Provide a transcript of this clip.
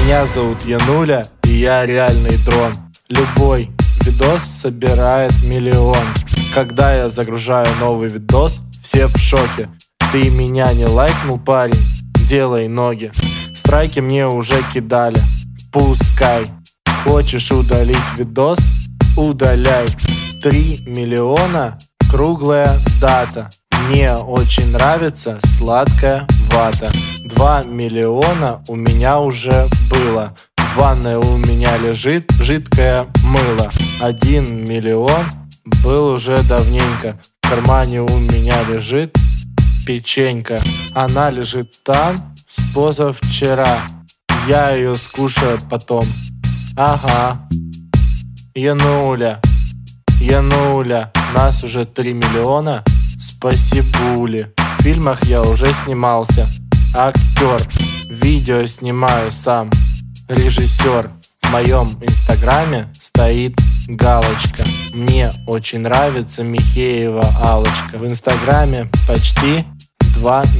Меня зовут Януля, и я реальный дрон. Любой видос собирает миллион. Когда я загружаю новый видос, все в шоке. Ты меня не лайкнул, парень? Делай ноги. Страйки мне уже кидали, пускай. Хочешь удалить видос? Удаляй. 3 миллиона — круглая дата. Мне очень нравится сладкая вата. 2 миллиона у меня уже было. В ванной у меня лежит жидкое мыло. 1 миллион был уже давненько. В кармане у меня лежит печенька. Она лежит там с позавчера. Я ее скушаю потом. Ага. Януля, нас уже 3 миллиона. Спасибули. В фильмах я уже снимался. Актер. Видео снимаю сам. Режиссер. В моем инстаграме стоит галочка. Мне очень нравится Михеева Аллочка. В инстаграме почти 2